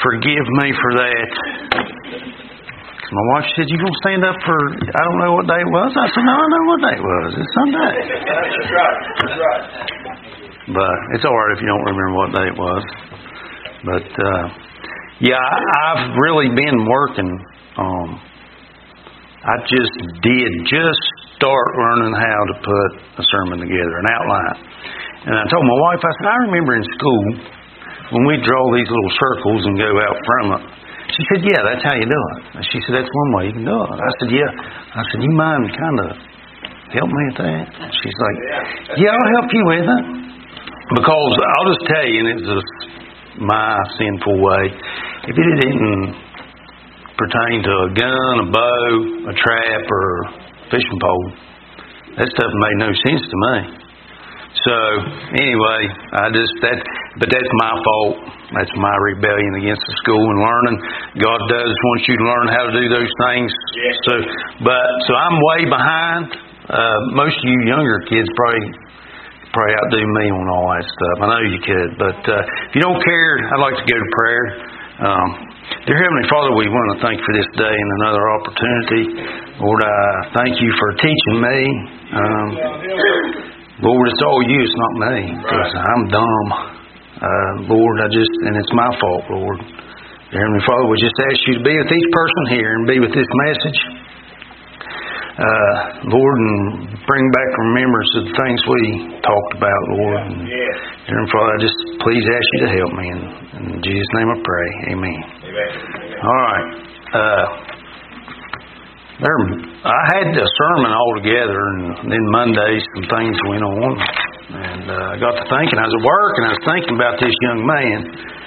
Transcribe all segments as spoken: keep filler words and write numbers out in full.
forgive me for that. My wife said, "You gonna stand up for, I don't know what day it was?" I said, "No, I know what day it was. It's Sunday." That's right. That's right. But it's all right if you don't remember what day it was. But, uh, yeah, I, I've really been working. Um, I just did just start learning how to put a sermon together, an outline. And I told my wife, I said, "I remember in school when we draw these little circles and go out from it." She said, "Yeah, that's how you do it." And she said, "That's one way you can do it." I said, "Yeah." I said, "You mind kind of help me with that?" She's like, "Yeah, I'll help you with it." Because I'll just tell you, and it's just my sinful way, if it didn't pertain to a gun, a bow, a trap, or a fishing pole, that stuff made no sense to me. So, anyway, I just, that, but that's my fault. That's my rebellion against the school and learning. God does want you to learn how to do those things. Yes. So, but, so I'm way behind. Uh, most of you younger kids probably, probably outdo me on all that stuff. I know you could, but, uh, if you don't care, I'd like to go to prayer. Um, Dear Heavenly Father, we want to thank you for this day and another opportunity. Lord, I thank you for teaching me. Um, Lord, it's all you, it's not me, because I'm dumb. Uh, Lord, I just, and it's my fault, Lord. Dear Heavenly Father, we just ask you to be with each person here and be with this message. Uh, Lord, and bring back remembrance of the things we talked about, Lord. And, Dear Heavenly Father, I just please ask you to help me. In, in Jesus' name I pray. Amen. Amen. All right. Uh, there, I had a sermon all together, and then Monday some things went on, and uh, I got to thinking. I was at work, and I was thinking about this young man.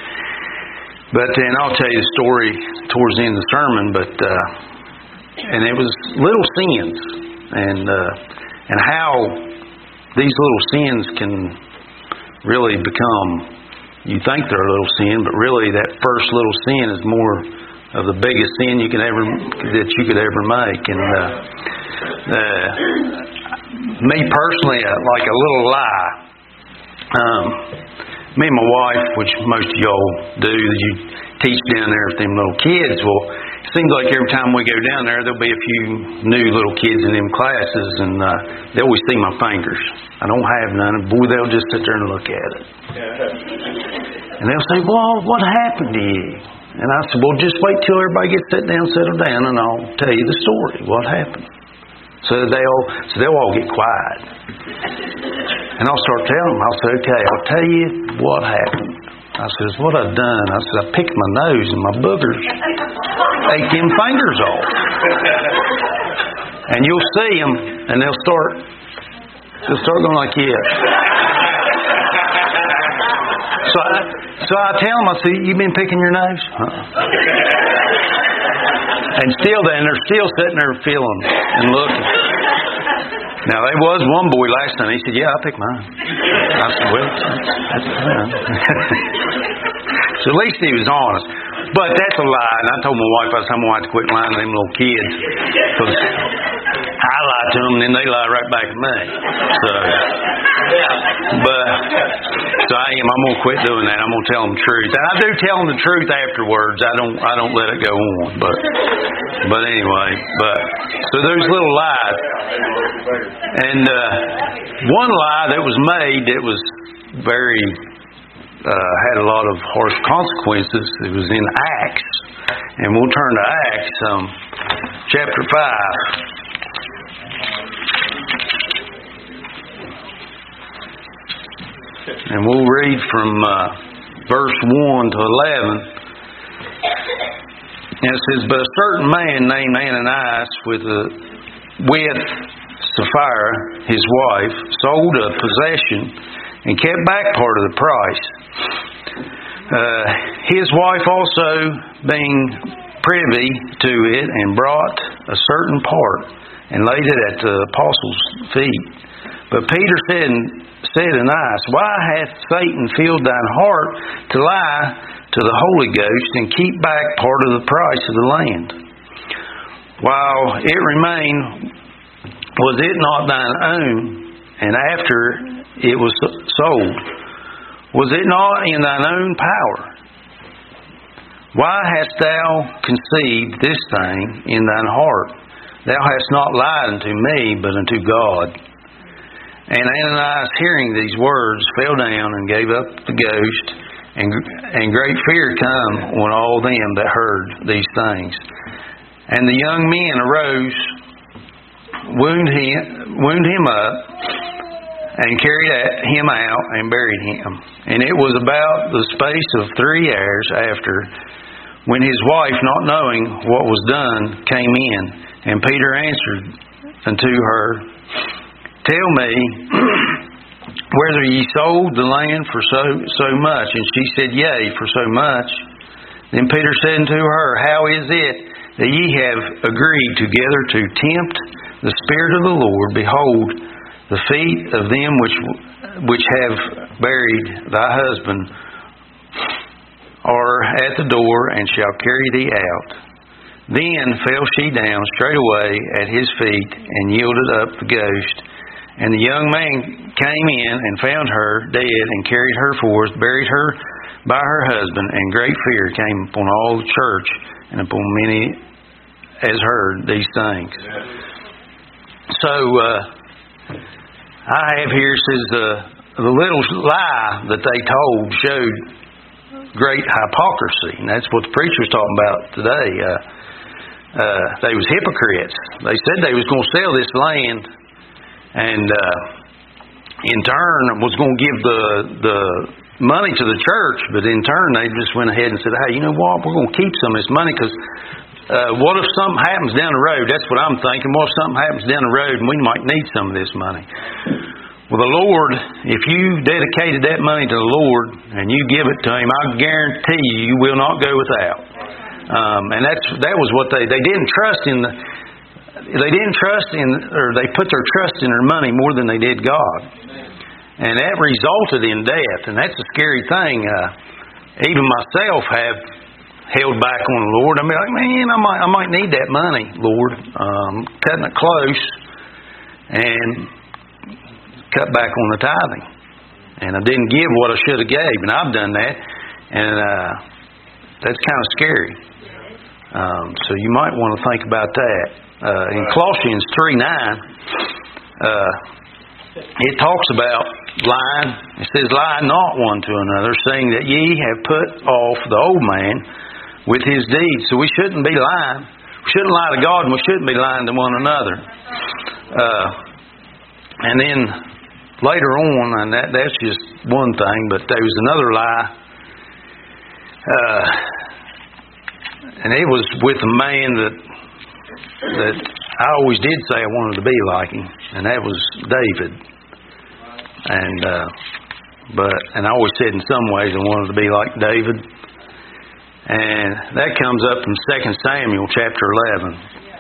But then I'll tell you the story towards the end of the sermon. But uh, and it was little sins, and uh, and how these little sins can really become. You think they're a little sin, but really that first little sin is more of the biggest sin you can ever that you could ever make. And uh, uh, me personally, uh, like a little lie. Um, me and my wife, which most of y'all do, you teach down there with them little kids. Well, it seems like every time we go down there, there'll be a few new little kids in them classes, and uh, they always see my fingers. I don't have none, and boy, they'll just sit there and look at it. And they'll say, "Well, what happened to you?" And I said, "Well, just wait till everybody gets sat down, settled down, and I'll tell you the story, what happened." So they'll, so they'll all get quiet. And I'll start telling them. I'll say, "Okay, I'll tell you what happened." I says, "What I've done?" I said, "I picked my nose and my boogers ate them fingers off." And you'll see them, and they'll start, they'll start going like this. So I, so I tell them, I say, "You been picking your nose?" Uh-uh. And still then, they're still sitting there feeling and looking. Now, there was one boy last time, he said, "Yeah, I picked mine." I said, "Well, that's fine." So at least he was honest. But that's a lie. And I told my wife, I said, "I'm going to have to quit lying to them little kids." Because I lie to them, and then they lie right back at me. So, but, so I am, I'm going to quit doing that. I'm going to tell them the truth. And I do tell them the truth afterwards. I don't, I don't let it go on. But, but anyway, but, so those little lies. And uh, one lie that was made that was very, uh, had a lot of harsh consequences. It was in Acts. And we'll turn to Acts, um, chapter five. And we'll read from uh, verse one to eleven. And it says, "But a certain man named Ananias with a, with Sapphira, his wife, sold a possession and kept back part of the price. Uh, his wife also being privy to it, and brought a certain part and laid it at the apostles' feet. But Peter said, said Ananias, Why hath Satan filled thine heart to lie to the Holy Ghost and keep back part of the price of the land? While it remained, was it not thine own? And after it was sold, was it not in thine own power? Why hast thou conceived this thing in thine heart? Thou hast not lied unto me, but unto God. And Ananias, hearing these words, fell down and gave up the ghost, and, and great fear come on all them that heard these things. And the young men arose, wound him, wound him up, and carried him out and buried him. And it was about the space of three hours after, when his wife, not knowing what was done, came in. And Peter answered unto her, Tell me, whether ye sold the land for so so much? And she said, Yea, for so much. Then Peter said unto her, How is it that ye have agreed together to tempt the Spirit of the Lord? Behold, the feet of them which which have buried thy husband are at the door, and shall carry thee out. Then fell she down straightway at his feet, and yielded up the ghost. And the young man came in and found her dead, and carried her forth, buried her by her husband. And great fear came upon all the church, and upon many as heard these things. So uh, I have here, says the the little lie that they told showed great hypocrisy, and that's what the preacher was talking about today. Uh, uh, they was hypocrites. They said they was going to sell this land, and uh, in turn was going to give the the money to the church, but in turn they just went ahead and said, hey, you know what, we're going to keep some of this money, because uh, what if something happens down the road? That's what I'm thinking. What if something happens down the road and we might need some of this money? Well, the Lord, if you dedicated that money to the Lord and you give it to Him, I guarantee you, you will not go without. Um, and that's that was what they they didn't trust in the they didn't trust in or they put their trust in their money more than they did God, and that resulted in death. And that's a scary thing. Uh, even myself have held back on the Lord. I mean, like, man, I might I might need that money, Lord. Um, cutting it close, and cut back on the tithing, and I didn't give what I should have gave, and I've done that, and uh, that's kind of scary. Um, so you might want to think about that. Uh, in Colossians three nine, uh, it talks about lying. It says, "Lie not one to another, saying that ye have put off the old man with his deeds." So we shouldn't be lying. We shouldn't lie to God, and we shouldn't be lying to one another. Uh, and then later on, and that, that's just one thing, but there was another lie. Uh, and it was with a man that that I always did say I wanted to be like him, and that was David. And uh, but and I always said in some ways I wanted to be like David. And that comes up in Second Samuel chapter eleven.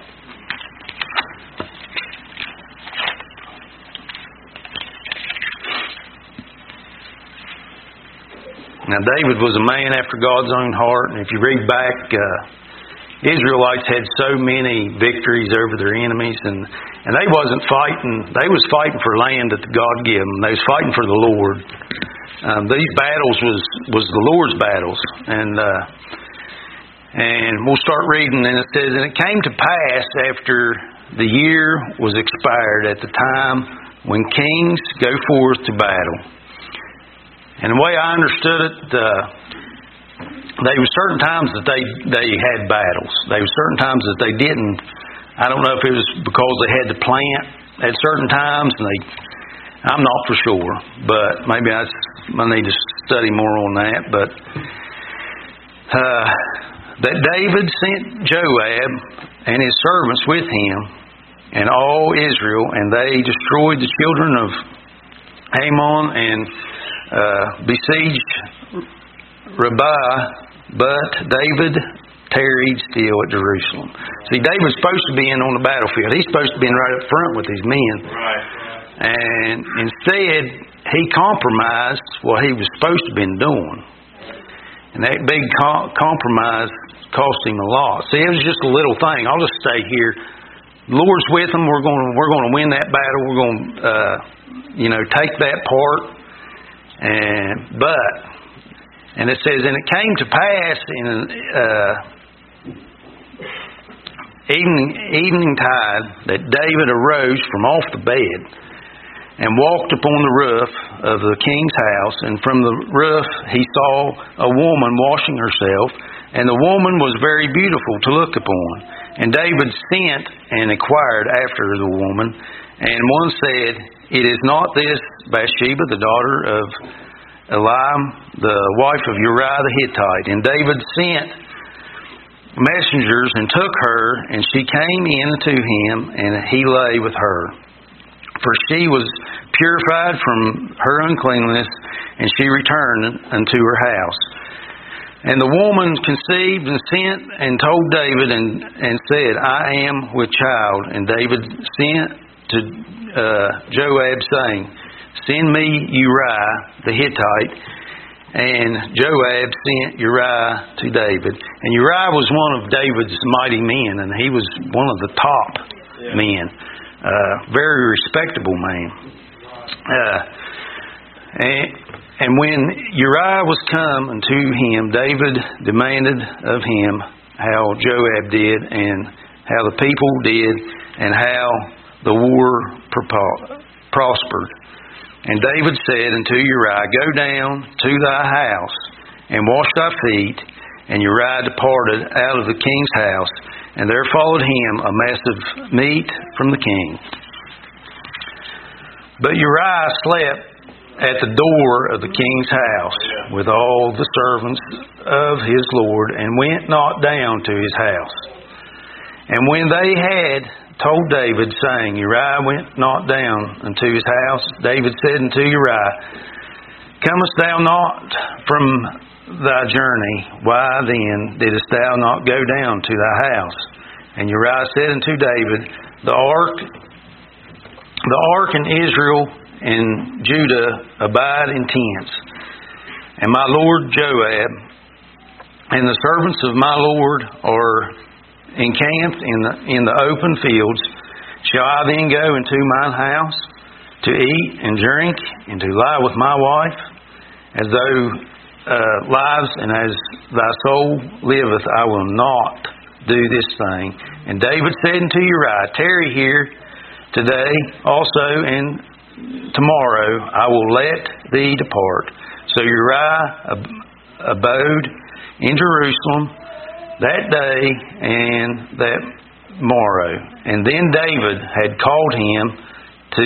Now, David was a man after God's own heart, and if you read back, uh, Israelites had so many victories over their enemies, and, and they wasn't fighting. They was fighting for land that God gave them. They was fighting for the Lord. Um, these battles was was the Lord's battles, and uh, and we'll start reading. And it says, "And it came to pass after the year was expired, at the time when kings go forth to battle." And the way I understood it, uh, there were certain times that they, they had battles. There were certain times that they didn't. I don't know if it was because they had to plant at certain times, and they. I'm not for sure, but maybe I, I need to study more on that. But uh, that David sent Joab and his servants with him, and all Israel, and they destroyed the children of Ammon and Uh, besieged Rabbah, but David tarried still at Jerusalem. See, David's supposed to be in on the battlefield. He's supposed to be in right up front with his men. Right. And instead, he compromised what he was supposed to have been doing. And that big com- compromise cost him a lot. See, it was just a little thing. I'll just stay here. The Lord's with them. We're going to, we're going to win that battle. We're going to, uh, you know, take that part. And but And it says, and it came to pass in uh, evening, evening tide that David arose from off the bed and walked upon the roof of the king's house. And from the roof he saw a woman washing herself, and the woman was very beautiful to look upon. And David sent and inquired after the woman. And one said, it is not this Bathsheba, the daughter of Eliam, the wife of Uriah the Hittite. And David sent messengers and took her, and she came in to him, and he lay with her. For she was purified from her uncleanness, and she returned unto her house. And the woman conceived and sent and told David and, and said, I am with child. And David sent to uh, Joab, saying, send me Uriah the Hittite. And Joab sent Uriah to David. And Uriah was one of David's mighty men, and he was one of the top yeah. men. Uh, very respectable man. Uh, and, and when Uriah was come unto him, David demanded of him how Joab did, and how the people did, and how the war prospered. And David said unto Uriah, go down to thy house, and wash thy feet. And Uriah departed out of the king's house, and there followed him a mass of meat from the king. But Uriah slept at the door of the king's house with all the servants of his lord, and went not down to his house. And when they had told David, saying, Uriah went not down unto his house, David said unto Uriah, comest thou not from thy journey? Why then didst thou not go down to thy house? And Uriah said unto David, the ark, the ark in Israel and Judah abide in tents, and my lord Joab and the servants of my lord are encamped in the in the open fields. Shall I then go into mine house to eat and drink, and to lie with my wife, as though uh, lives and as thy soul liveth, I will not do this thing. And David said unto Uriah, tarry here today also, and tomorrow I will let thee depart. So Uriah ab- abode in Jerusalem that day and that morrow. And then David had called him to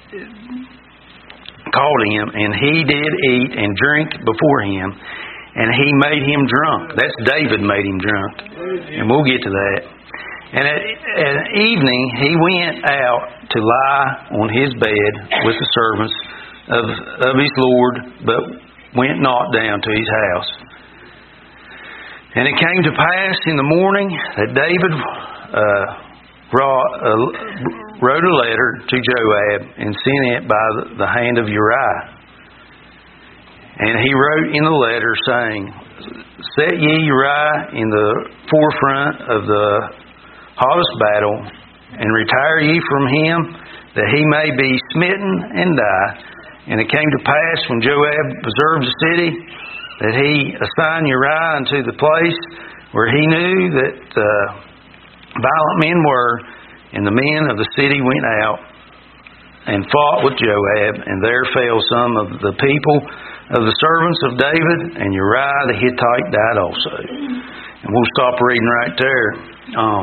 called him, and he did eat and drink before him, and he made him drunk. That's David made him drunk, and we'll get to that. And at, at evening he went out to lie on his bed with the servants of of his lord, but went not down to his house. And it came to pass in the morning that David uh, brought, uh, wrote a letter to Joab and sent it by the, the hand of Uriah. And he wrote in the letter, saying, set ye Uriah in the forefront of the hottest battle, and retire ye from him, that he may be smitten and die. And it came to pass, when Joab observed the city, that he assigned Uriah unto the place where he knew that uh, violent men were, and the men of the city went out and fought with Joab, and there fell some of the people of the servants of David, and Uriah the Hittite died also. And we'll stop reading right there. Um,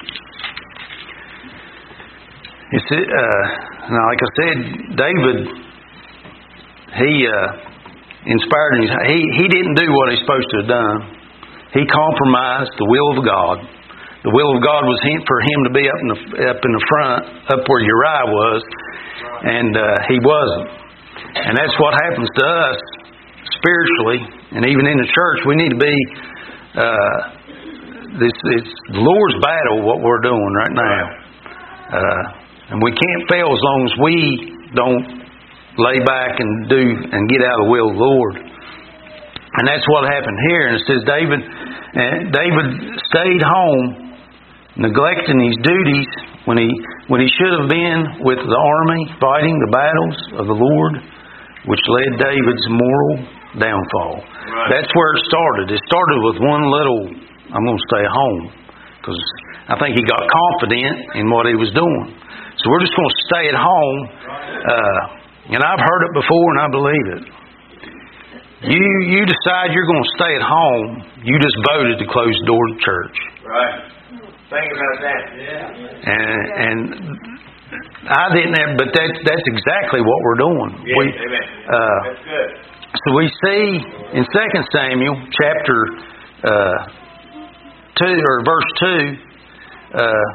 it's uh, now, like I said, David, he uh, inspired him. He he didn't do what he's supposed to have done. He compromised the will of God. The will of God was for him to be up in the up in the front, up where Uriah was, and uh, he wasn't. And that's what happens to us spiritually, and even in the church. We need to be. Uh, this it's the Lord's battle. What we're doing right now, uh, and we can't fail as long as we don't lay back and do and get out of the will of the Lord. And that's what happened here. And it says David, uh, David stayed home, neglecting his duties when he when he should have been with the army, fighting the battles of the Lord, which led David's moral downfall. Right. That's where it started. It started with one little, I'm going to stay home, because I think he got confident in what he was doing. So we're just going to stay at home. Uh, and I've heard it before, and I believe it. You you decide you're going to stay at home. You just voted to close the door to church. Right. Think about that. Yeah. And and I didn't have, but that's that's exactly what we're doing. Yeah, we, amen. Uh, That's good. so we see in Second Samuel chapter uh, two or verse two, uh,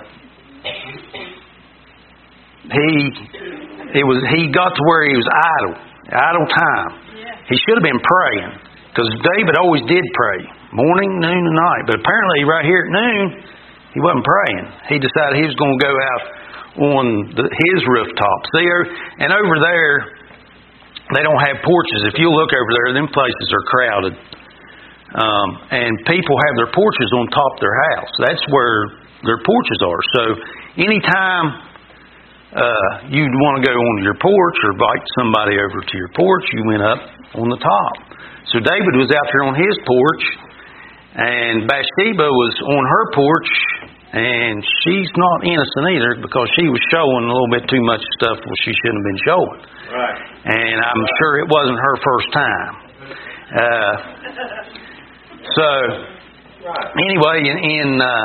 he it was he got to where he was idle, idle time. He should have been praying, because David always did pray, morning, noon, and night. But apparently right here at noon, he wasn't praying. He decided he was going to go out on the, his rooftop. See, and over there, they don't have porches. If you look over there, them places are crowded. Um, and people have their porches on top of their house. That's where their porches are. So anytime uh, you'd want to go onto your porch or invite somebody over to your porch, you went up on the top. So David was out there on his porch, and Bathsheba was on her porch, and she's not innocent either, because she was showing a little bit too much stuff what she shouldn't have been showing. Right. And I'm sure it wasn't her first time. Uh, so anyway, in in, uh,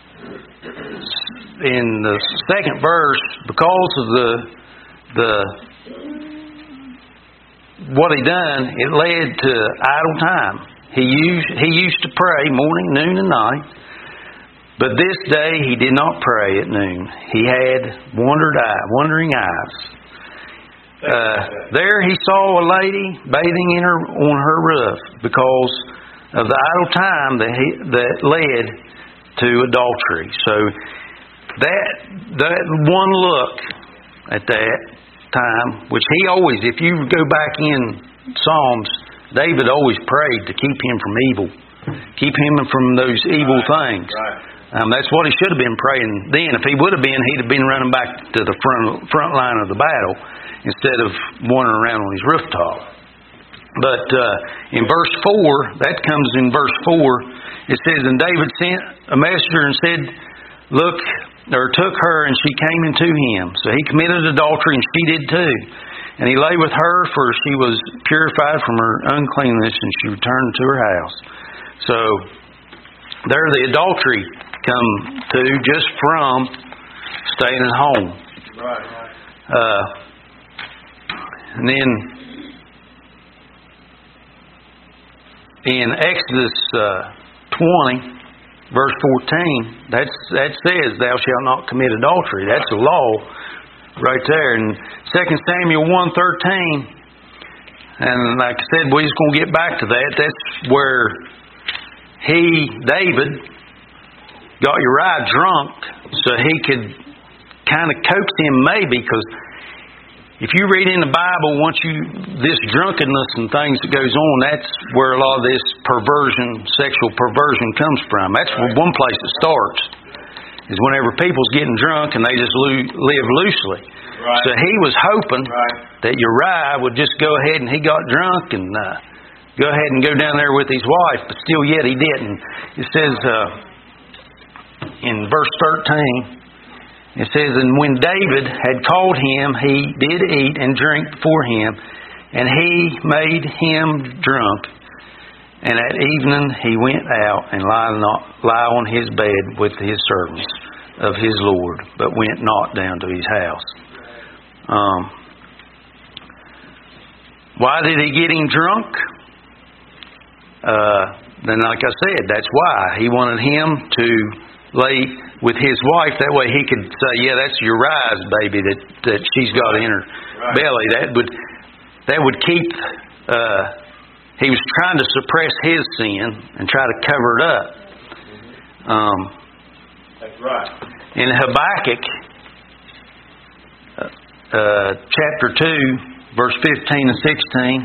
in the second verse, because of the the what he done, it led to idle time. He used he used to pray morning, noon, and night. But this day he did not pray at noon. He had wondered eye, wondering eyes. Uh, there he saw a lady bathing in her on her roof, because of the idle time that he, that led to adultery. So that that one look at that time, which he always, if you go back in Psalms, David always prayed to keep him from evil, keep him from those evil right. things. Right. Um, that's what he should have been praying then. If he would have been, he'd have been running back to the front front line of the battle instead of wandering around on his rooftop. But uh, in verse four, that comes in verse four. It says, "And David sent a messenger and said, Look, or took her, and she came into him. So he committed adultery, and she did too. And he lay with her, for she was purified from her uncleanness, and she returned to her house." So there the adultery come to just from staying at home. Right. Uh, and then in Exodus uh, twenty, verse fourteen, that's, that says, "Thou shalt not commit adultery." That's a law right there. And Second Samuel one thirteen, and like I said, we're just going to get back to that. That's where he, David, got Uriah drunk so he could kind of coax him maybe, because if you read in the Bible, once you, this drunkenness and things that goes on, that's where a lot of this perversion, sexual perversion comes from. That's right. One place it starts, is whenever people's getting drunk and they just lo- live loosely. Right. So he was hoping right. that Uriah would just go ahead, and he got drunk and uh, go ahead and go down there with his wife, but still yet he didn't. It says uh, in verse thirteen, it says, "And when David had called him, he did eat and drink before him, and he made him drunk. And at evening he went out and lie, not, lie on his bed with his servants of his Lord, but went not down to his house." Um, why did he get him drunk? Uh, then, like I said, that's why. He wanted him to lay with his wife. That way he could say, "Yeah, that's Uriah's baby that, that she's got in her right. belly." That would that would keep. Uh, he was trying to suppress his sin and try to cover it up. Um, that's right. In Habakkuk, uh, uh, chapter two, verse fifteen and sixteen.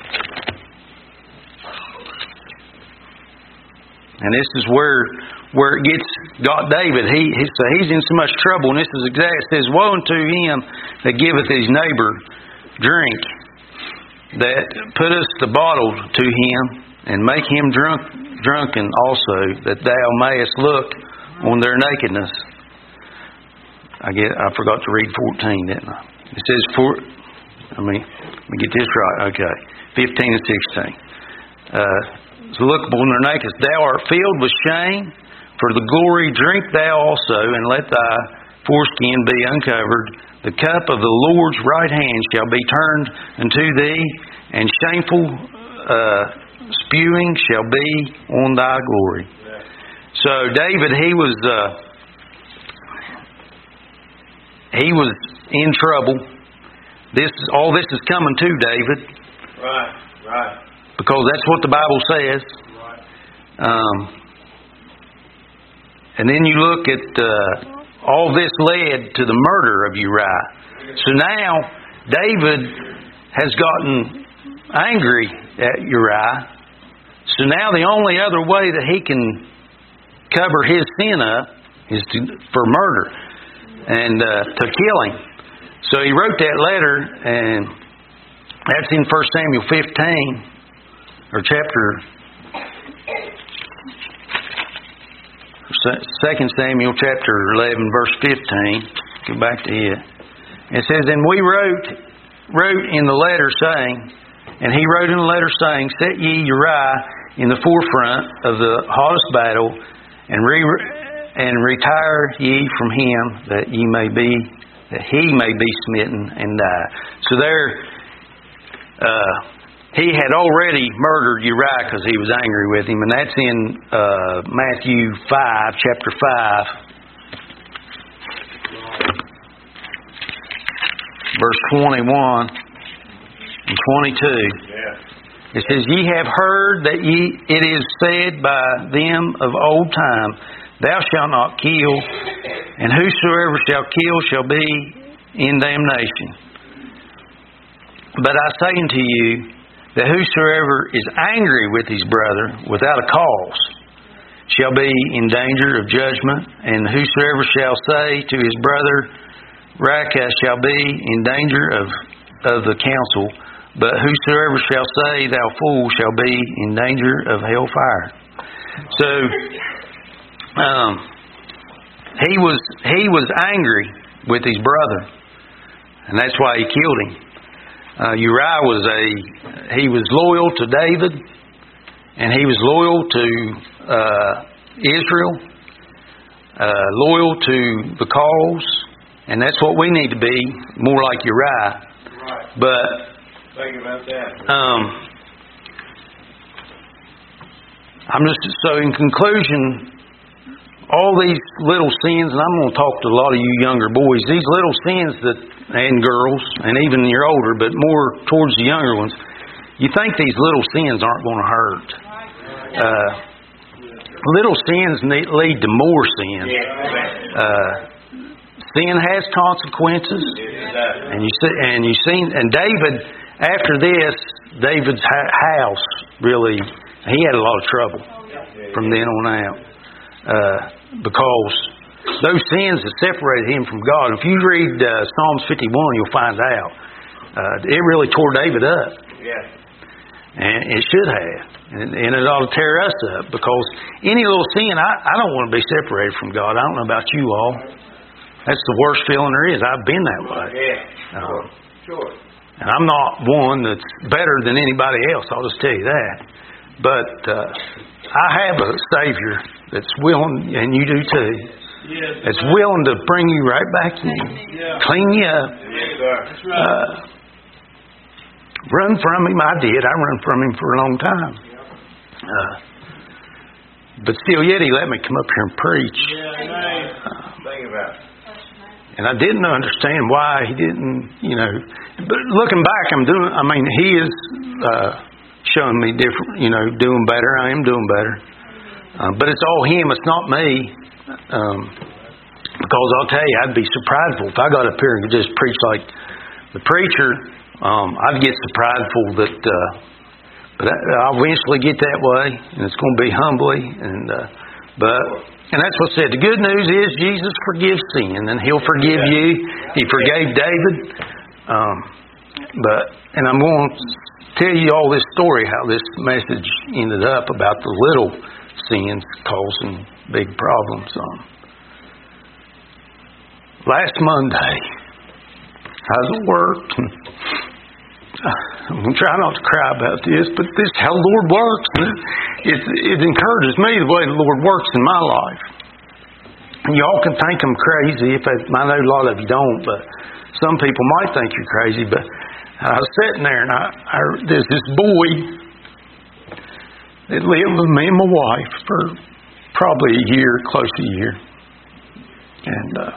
And this is where where it gets got David. He, he so he's in so much trouble, and this is exact. It says, "Woe unto him that giveth his neighbor drink, that puttest the bottle to him, and make him drunk, drunken also, that thou mayest look on their nakedness. I get. I forgot to read fourteen, didn't I? It says, for, I mean, let me get this right. Okay. fifteen and sixteen. Uh, so look upon their nakedness. Thou art filled with shame. For the glory drink thou also, and let thy foreskin be uncovered. The cup of the Lord's right hand shall be turned unto thee, and shameful uh, spewing shall be on thy glory. So David, he was uh, he was in trouble. This all this is coming to David. Right, right. Because that's what the Bible says. Right. Um, and then you look at uh, all this led to the murder of Uriah. So now David has gotten angry at Uriah. So now the only other way that he can cover his sin up is to, for murder and uh, to kill him. So he wrote that letter, and that's in First Samuel fifteen, or chapter. Second Samuel chapter eleven, verse fifteen. Go back to it. It says, "And we wrote wrote in the letter saying, and he wrote in the letter saying, Set ye Uriah in the forefront of the hottest battle, and re, and retire ye from him, that ye may be that he may be smitten and die." So there, uh, he had already murdered Uriah because he was angry with him, and that's in uh, Matthew five, chapter five, verse twenty-one and twenty-two. Yeah. It says, "Ye have heard that ye it is said by them of old time, Thou shalt not kill, and whosoever shall kill shall be in damnation. But I say unto you, that whosoever is angry with his brother without a cause shall be in danger of judgment, and whosoever shall say to his brother, Raca, shall be in danger of, of the council, but whosoever shall say, Thou fool, shall be in danger of hell fire." So, um, he was he was angry with his brother, and that's why he killed him. Uh, Uriah was a he was loyal to David, and he was loyal to uh, Israel, uh, loyal to the cause, and that's what we need to be, more like Uriah. Right. But think about that. Um, I'm just so in conclusion, all these little sins, and I'm going to talk to a lot of you younger boys. These little sins that. And girls, and even you're older, but more towards the younger ones, you think these little sins aren't going to hurt. Uh, little sins lead to more sin. Uh, sin has consequences, and you see, and you seen, and David, after this, David's house really, he had a lot of trouble from then on out, uh, because those sins that separated him from God. If you read uh, Psalms fifty-one, you'll find out. Uh, it really tore David up. Yeah. And it should have. And, and it ought to tear us up, because any little sin, I, I don't want to be separated from God. I don't know about you all. That's the worst feeling there is. I've been that way. Yeah. Um, Sure. and I'm not one that's better than anybody else. I'll just tell you that. But uh, I have a Savior that's willing, and you do too. Yes, It's willing to bring you right back in, yeah. clean you up. Yes, sir. That's right. Uh, run from him, I did. I run from him for a long time. Uh, but still, yet he let me come up here and preach. Yeah, right. Uh, Think about it. and I didn't understand why he didn't, you know. But looking back, I'm doing. I mean, he is uh, showing me different, you know, doing better. I am doing better. Uh, but it's all him. It's not me. Um, because I'll tell you, I'd be so prideful if I got up here and could just preach like the preacher. Um, I'd get so prideful that, uh, but I, I'll eventually get that way, and it's going to be humbly. And uh, but and that's what's said. The good news is Jesus forgives sin, and He'll forgive you. He forgave David. Um, but and I'm going to tell you all this story, how this message ended up about the little sins causing big problems. Um, last Monday, I was at work, and I'm going to try not to cry about this, but this is how the Lord works. It, it encourages me the way the Lord works in my life. And y'all can think I'm crazy. If I, I know a lot of you don't, but some people might think you're crazy. But I was sitting there, and I, I, there's this boy that lived with me and my wife for probably a year, close to a year. And uh,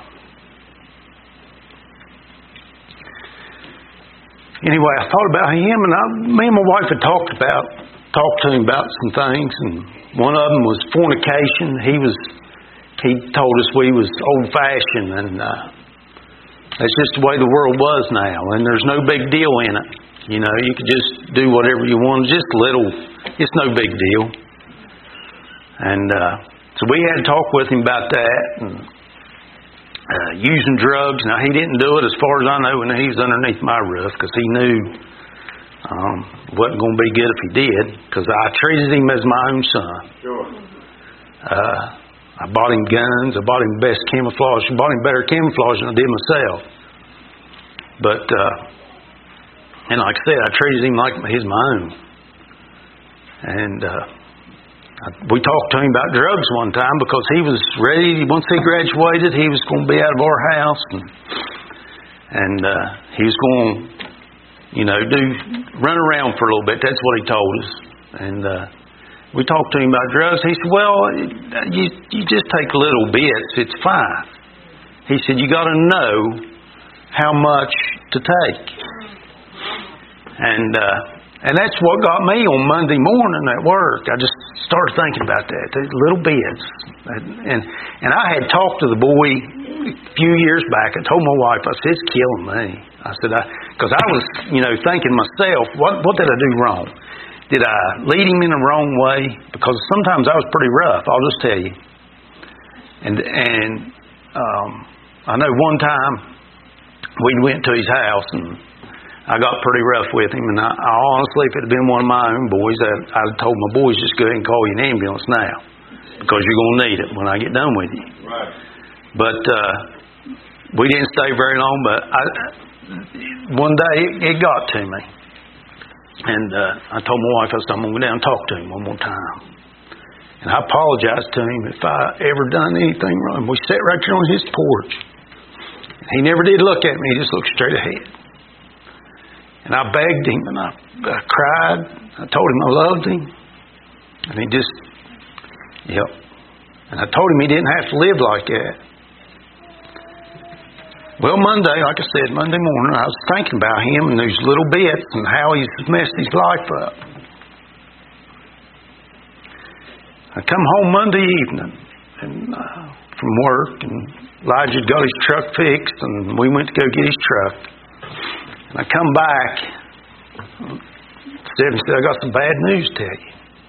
anyway, I thought about him, and I, me and my wife had talked about talked to him about some things, and one of them was fornication. He was he told us we was old-fashioned, and uh, that's just the way the world was now. And there's no big deal in it. You know, you could just do whatever you want. Just a little. It's no big deal. And uh, so we had to talk with him about that, and uh, using drugs. Now, he didn't do it as far as I know when he was underneath my roof, because he knew um, it wasn't going to be good if he did, because I treated him as my own son. Sure. Uh, I bought him guns. I bought him the best camouflage. I bought him better camouflage than I did myself. But, uh, and like I said, I treated him like he's my own. And uh, we talked to him about drugs one time, because he was ready. Once he graduated, he was going to be out of our house, and and uh, he was going to, you know, do run around for a little bit. That's what he told us. And uh, we talked to him about drugs. He said, "Well, you you just take little bits. It's fine." He said, "You got to know how much to take." And uh, And that's what got me on Monday morning at work. I just started thinking about that, the little bits. And and I had talked to the boy a few years back. I told my wife, I said, it's killing me. I said, because I, I was, you know, thinking myself, what what did I do wrong? Did I lead him in the wrong way? Because sometimes I was pretty rough, I'll just tell you. And, and um, I know one time we went to his house, and I got pretty rough with him, and I, I honestly, if it had been one of my own boys, I, I'd have told my boys, just go ahead and call you an ambulance now, because you're going to need it when I get done with you. Right. But uh, we didn't stay very long, but I, one day it, it got to me. And uh, I told my wife, I said, I'm going to go down and talk to him one more time. And I apologized to him if I ever done anything wrong. We sat right there on his porch. He never did look at me, he just looked straight ahead. And I begged him, and I, I cried. I told him I loved him. And he just, yep. And I told him he didn't have to live like that. Well, Monday, like I said, Monday morning, I was thinking about him and those little bits and how he's messed his life up. I come home Monday evening and uh, from work, and Elijah had got his truck fixed, and we went to go get his truck. I come back, said, and said, I got some bad news to tell you.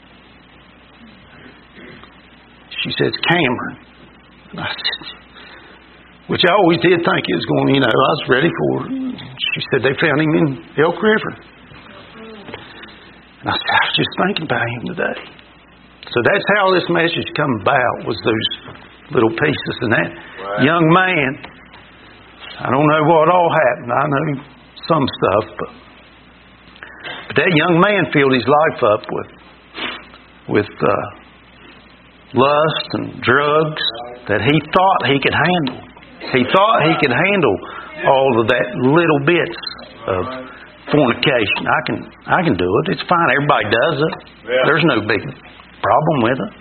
She said, it's Cameron. And I said, which I always did think it was going, you know, I was ready for it. She said, they found him in Elk River. And I said, I was just thinking about him today. So that's how this message come about, was those little pieces. And that right. Young man, I don't know what all happened. I know some stuff, but, but that young man filled his life up with with uh, lust and drugs that he thought he could handle. He thought he could handle all of that little bits of fornication. I can I can do it. It's fine. Everybody does it. There's no big problem with it.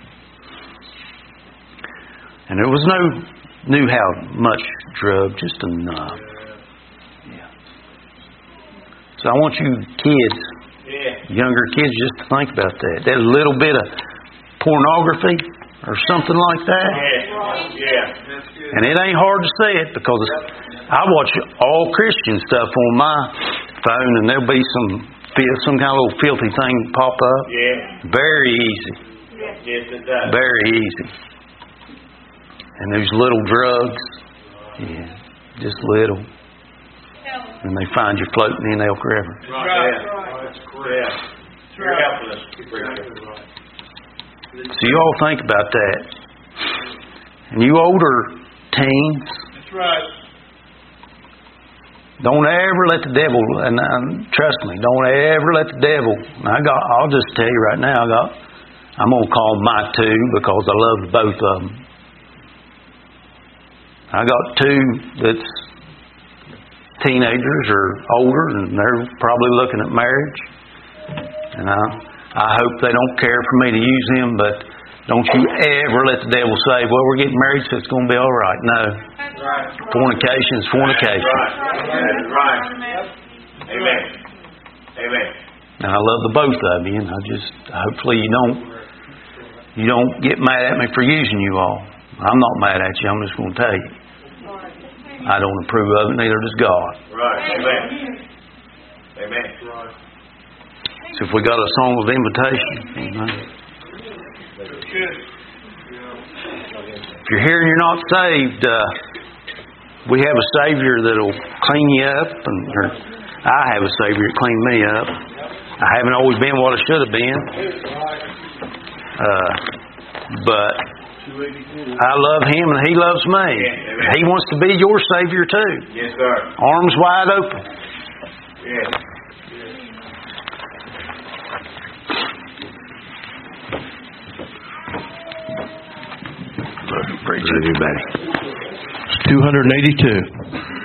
And there was no knew how much drug, just enough. So I want you kids, yeah. younger kids, just to think about that. That little bit of pornography or something like that. Yeah. Yeah. And it ain't hard to say it, because I watch all Christian stuff on my phone, and there'll be some some kind of little filthy thing pop up. Yeah. Very easy. Yes, it does. Very easy. And those little drugs, yeah, just little. And they find you floating in Elk River. Right. That's correct. You're helping us, preacher. So you all think about that. And you older teens, That's right. don't ever let the devil, and, and trust me, don't ever let the devil, and I got, I'll just tell you right now, I got, I'm going to call them my two because I love both of them. I got two that's teenagers or older, and they're probably looking at marriage. And I, I hope they don't care for me to use them, but don't you ever let the devil say, well, we're getting married, so it's going to be all right. No. Right. Fornication is fornication. Right. That's right. Amen. Amen. And I love the both of you, and I just, hopefully you don't, you don't get mad at me for using you all. I'm not mad at you, I'm just going to tell you. I don't approve of it, neither does God. Right. Amen. Amen. So if we got a song of invitation, amen. If you're here and you're not saved, uh, we have a Savior that'll clean you up, and or I have a Savior that cleaned me up. I haven't always been what I should have been, uh, but I love Him and He loves me. He wants to be your Savior too. Yes, sir. Arms wide open. Yes. Preacher, everybody. two hundred eighty-two.